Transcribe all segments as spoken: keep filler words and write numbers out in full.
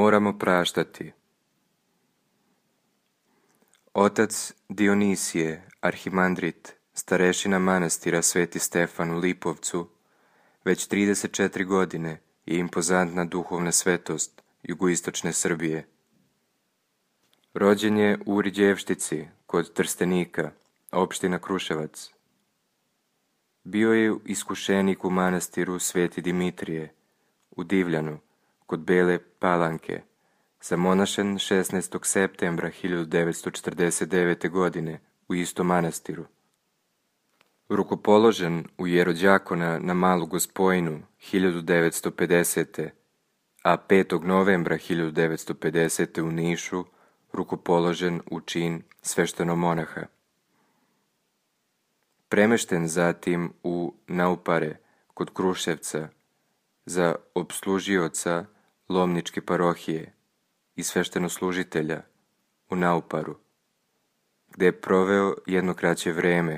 moramo praštati. Otac Dionisije, arhimandrit, starešina manastira Sveti Stefan u Lipovcu, već trideset četiri godine je impozantna duhovna svetost jugoistočne Srbije. Rođen je u Riđevštici, kod Trstenika, opština Kruševac. Bio je iskušenik u manastiru Sveti Dimitrije, u Divljanu, kod Bele Palanke, zamonašen šesnaestog septembra hiljadu devetsto četrdeset devete. godine u istom manastiru. Rukopoložen u jerođakona na Malu Gospojinu hiljadu devetsto pedesete. a petog novembra hiljadu devetsto pedesete. u Nišu rukopoložen u čin sveštenomonaha. Premešten zatim u Naupare kod Kruševca za opslužioca Lomničke parohije i sveštenoslužitelja u Nauparu, gde je proveo jedno kraće vreme.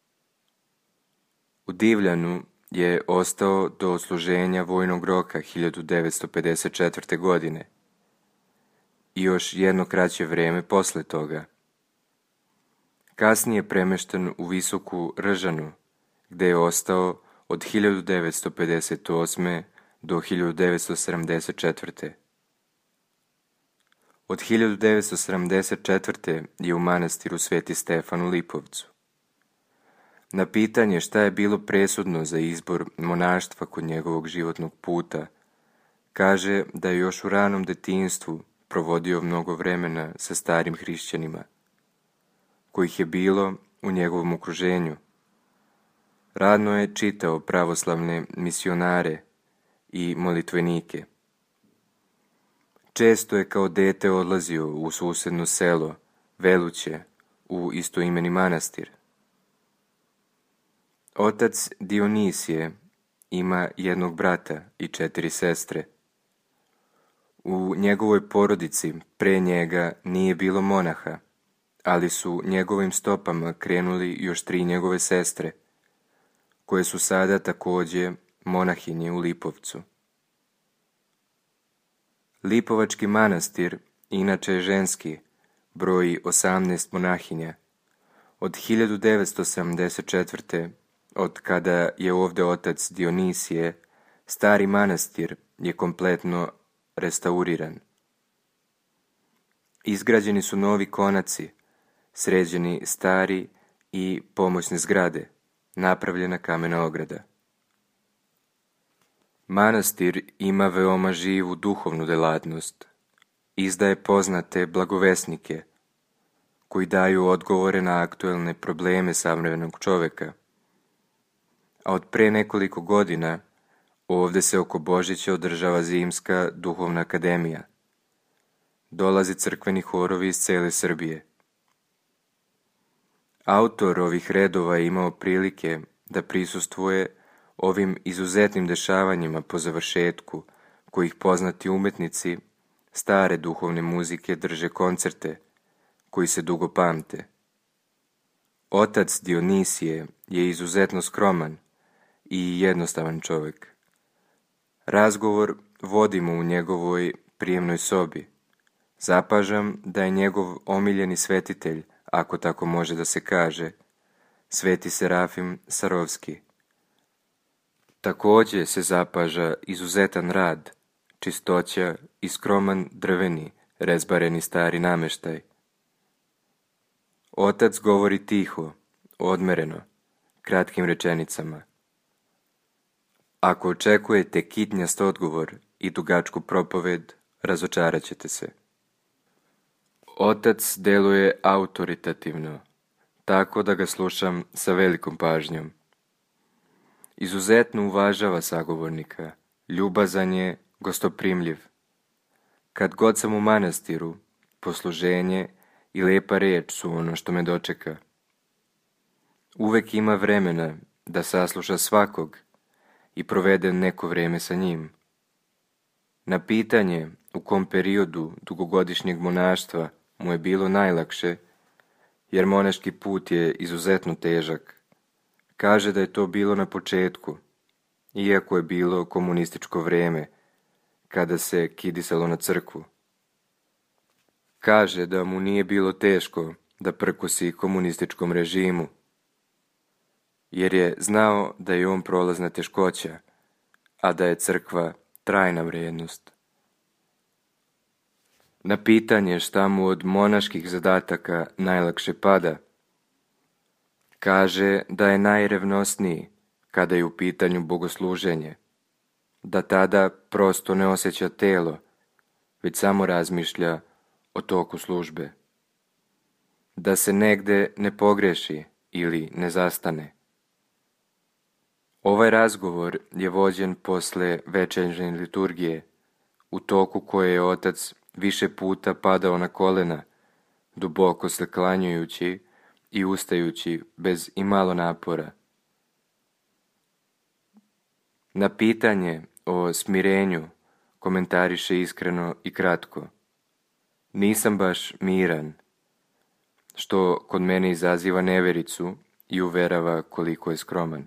U Divljanu je ostao do odsluženja vojnog roka hiljadu devetsto pedeset četvrte. godine i još jedno kraće vreme posle toga. Kasnije premešten u Visoku Ržanu, gde je ostao od hiljadu devetsto pedeset osme. do hiljadu devetsto sedamdeset četvrte. Od hiljadu devetsto sedamdeset četvrte. je u manastiru Sveti Stefan u Lipovcu. Na pitanje šta je bilo presudno za izbor monaštva kod njegovog životnog puta, kaže da je još u ranom detinjstvu provodio mnogo vremena sa starim hrišćanima, kojih je bilo u njegovom okruženju. Radno je čitao pravoslavne misionare i molitvenike. Često je kao dete odlazio u susedno selo, Veluće, u istoimeni manastir. Otac Dionisije ima jednog brata i četiri sestre. U njegovoj porodici pre njega nije bilo monaha, ali su njegovim stopama krenuli još tri njegove sestre, koje su sada takođe monahinje u Lipovcu. Lipovački manastir, inače je ženski, broji osamnaest monahinja. Od hiljadu devetsto sedamdeset četvrte. od kada je ovde otac Dionisije, stari manastir je kompletno restauriran. Izgrađeni su novi konaci, sređeni stari i pomoćne zgrade, napravljena kamena ograda. Manastir ima veoma živu duhovnu delatnost. Izdaje poznate blagovesnike, koji daju odgovore na aktuelne probleme savremenog čoveka. A od pre nekoliko godina ovde se oko Božića održava Zimska duhovna akademija. Dolaze crkveni horovi iz cele Srbije. Autor ovih redova je imao prilike da prisustvuje ovim izuzetnim dešavanjima po završetku, kojih poznati umetnici stare duhovne muzike drže koncerte, koji se dugo pamte. Otac Dionisije je izuzetno skroman i jednostavan čovek. Razgovor vodimo u njegovoj prijemnoj sobi. Zapažam da je njegov omiljeni svetitelj, ako tako može da se kaže, Sveti Serafim Sarovski. Takođe se zapaža izuzetan rad, čistoća i skroman drveni, rezbareni stari nameštaj. Otac govori tiho, odmereno, kratkim rečenicama. Ako očekujete kitnjast odgovor i dugačku propoved, razočarat ćete se. Otac deluje autoritativno, tako da ga slušam sa velikom pažnjom. Izuzetno uvažava sagovornika, ljubazan je, gostoprimljiv. Kad god sam u manastiru, posluženje i lepa reč su ono što me dočeka. Uvek ima vremena da sasluša svakog i provede neko vreme sa njim. Na pitanje u kom periodu dugogodišnjeg monaštva mu je bilo najlakše, jer monaški put je izuzetno težak, kaže da je to bilo na početku, iako je bilo komunističko vreme, kada se kidisalo na crkvu. Kaže da mu nije bilo teško da prkosi komunističkom režimu, jer je znao da je on prolazna teškoća, a da je crkva trajna vrijednost. Na pitanje šta mu od monaških zadataka najlakše pada, kaže da je najrevnosniji kada je u pitanju bogosluženje, da tada prosto ne osjeća telo, već samo razmišlja o toku službe. Da se negde ne pogreši ili ne zastane. Ovaj razgovor je vođen posle večernje liturgije, u toku koje je otac više puta padao na kolena, duboko se klanjajući i ustajući bez imalo napora. Na pitanje o smirenju komentariše iskreno i kratko: nisam baš miran, što kod mene izaziva nevericu i uverava koliko je skroman.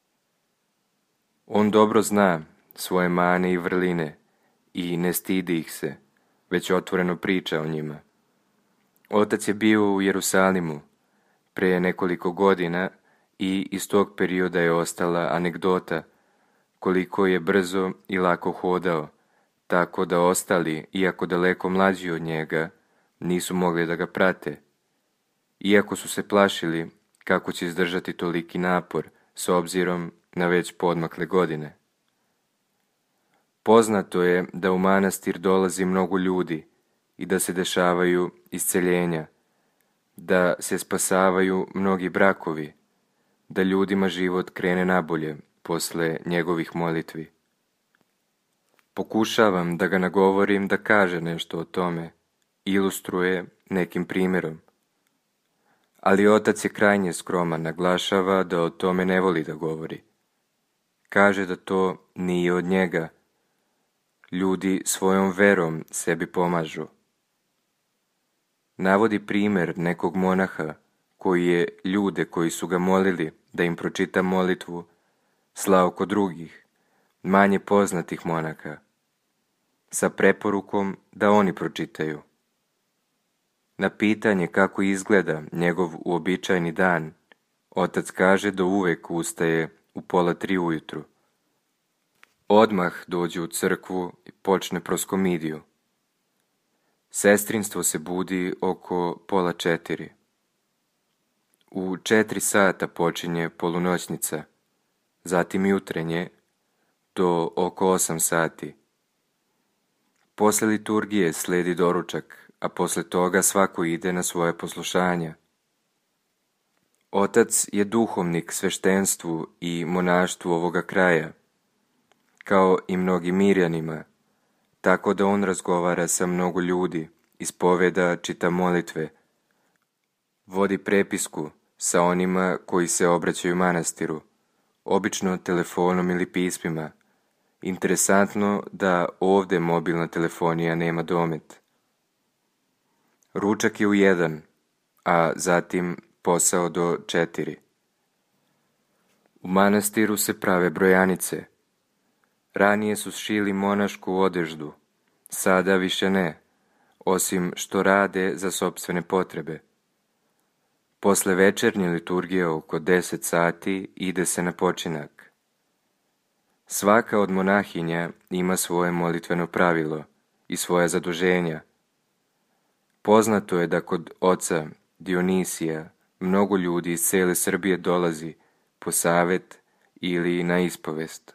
On dobro zna svoje mane i vrline i ne stidi ih se, već otvoreno priča o njima. Otac je bio u Jerusalimu pre nekoliko godina i iz tog perioda je ostala anegdota koliko je brzo i lako hodao, tako da ostali, iako daleko mlađi od njega, nisu mogli da ga prate, iako su se plašili kako će izdržati toliki napor s obzirom na već poodmakle godine. Poznato je da u manastir dolazi mnogo ljudi i da se dešavaju isceljenja, da se spasavaju mnogi brakovi, da ljudima život krene nabolje posle njegovih molitvi. Pokušavam da ga nagovorim da kaže nešto o tome, ilustruje nekim primjerom. Ali otac je krajnje skroman, naglašava da o tome ne voli da govori. Kaže da to nije od njega. Ljudi svojom verom sebi pomažu. Navodi primjer nekog monaha koji je ljude koji su ga molili da im pročita molitvu slao kod drugih, manje poznatih monaka, sa preporukom da oni pročitaju. Na pitanje kako izgleda njegov uobičajeni dan, otac kaže da uvek ustaje u pola tri ujutru. Odmah dođe u crkvu i počne proskomidiju. Sestrinstvo se budi oko pola četiri. U četiri sata počinje polunoćnica, zatim jutrenje do oko osam sati. Posle liturgije sledi doručak, a posle toga svako ide na svoje poslušanja. Otac je duhovnik sveštenstvu i monaštvu ovoga kraja, kao i mnogim Mirjanima, tako da on razgovara sa mnogo ljudi, ispoveda, čita molitve, vodi prepisku sa onima koji se obraćaju manastiru, obično telefonom ili pismima. Interesantno da ovde mobilna telefonija nema domet. Ručak je u jedan, a zatim posao do četiri. U manastiru se prave brojanice. Ranije su šili monašku odeždu, sada više ne, osim što rade za sopstvene potrebe. Posle večernje liturgije oko deset sati ide se na počinak. Svaka od monahinja ima svoje molitveno pravilo i svoja zaduženja. Poznato je da kod oca Dionisija mnogo ljudi iz cele Srbije dolazi po savet ili na ispovest.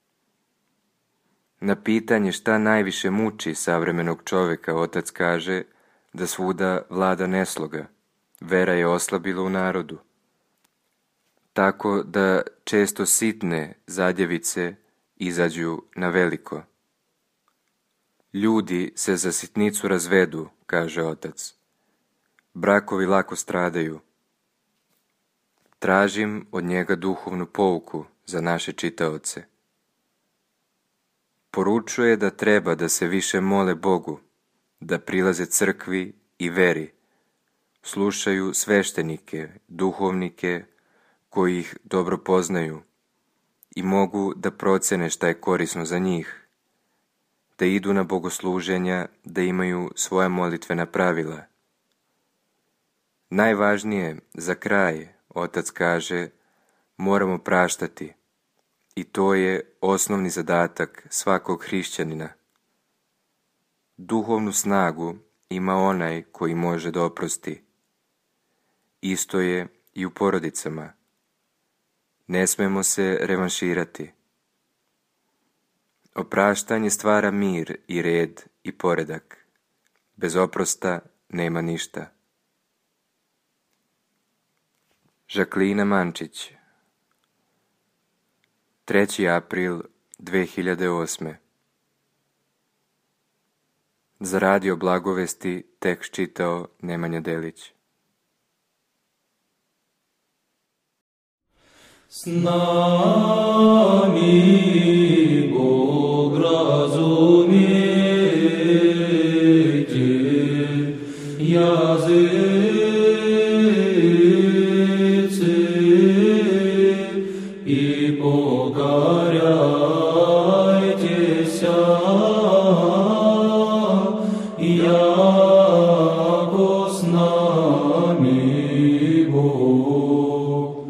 Na pitanje šta najviše muči savremenog čoveka, otac kaže da svuda vlada nesloga, vera je oslabila u narodu. Tako da često sitne zadjevice izađu na veliko. Ljudi se za sitnicu razvedu, kaže otac. Brakovi lako stradaju. Tražim od njega duhovnu pouku za naše čitaoce. Poručuje da treba da se više mole Bogu, da prilaze crkvi i veri, slušaju sveštenike, duhovnike koji ih dobro poznaju i mogu da procene šta je korisno za njih. da idu na bogosluženja, da imaju svoja molitvena pravila. Najvažnije za kraj, otac kaže, moramo praštati i to je osnovni zadatak svakog hrišćanina. Duhovnu snagu ima onaj koji može da oprosti. Isto je i u porodicama. Ne smemo se revanširati. Opraštanje stvara mir i red i poredak. Bez oprosta nema ništa. Žaklina Mančić, treći april dve hiljade osme. Za radio Blagovesti tekst čitao Nemanja Delić. S nami Bog razumijete, jazici i pokarajte se, jako s nami Bog.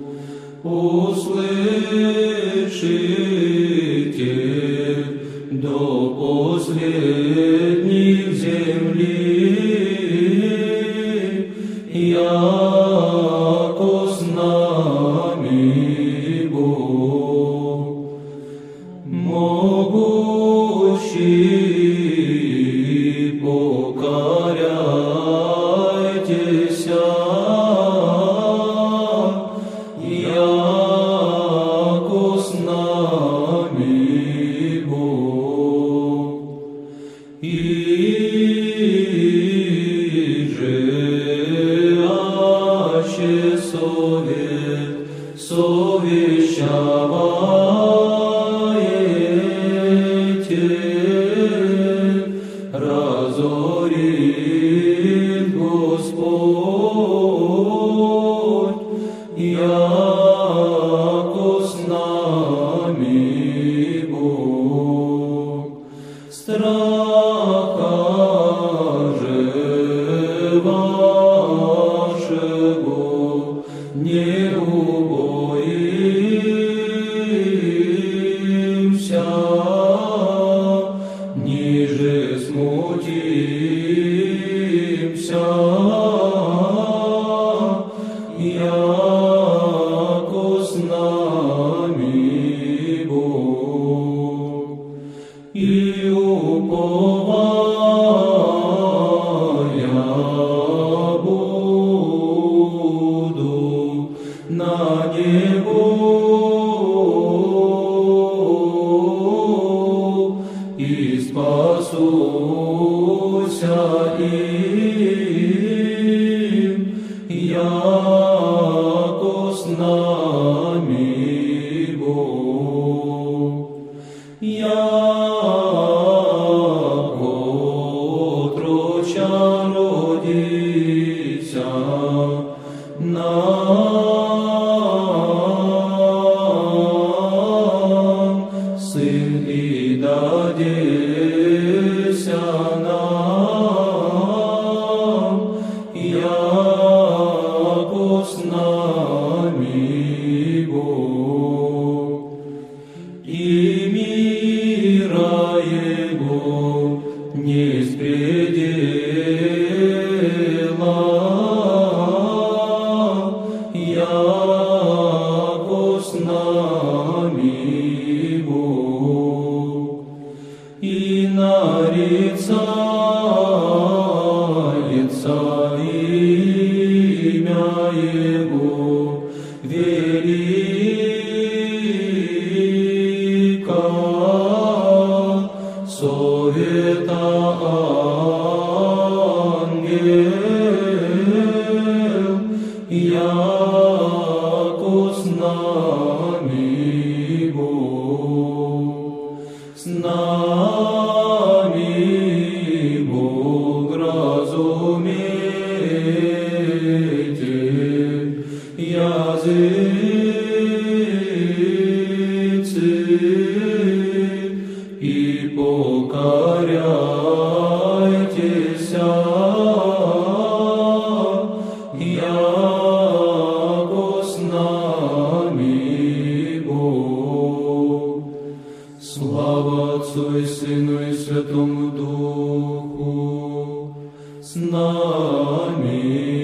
Услышите до последних земли, яко с нами Бог. Могущий, покоряйтесь, яко с нами Бог. Иже аще совет совещаваете, разорит Господь, яко с нами Бог. Страха же вашего не убоимся, ниже смутимся, яко с нами Бог. И уповая буду на Него, и спасуся им, яко с нами Бог. Яко отроча родися нам, сын и дадеся нам, яко с нами Бог. И мира Его не спредела, яко с нами Бог. И нарицается имя Его велика, совета ангел, яко с нами Бог. С нами Бог разумейте, языцы и покоряйтесь, яко с нами Бог. Слава Отцу и Сыну и Святому Духу, с нами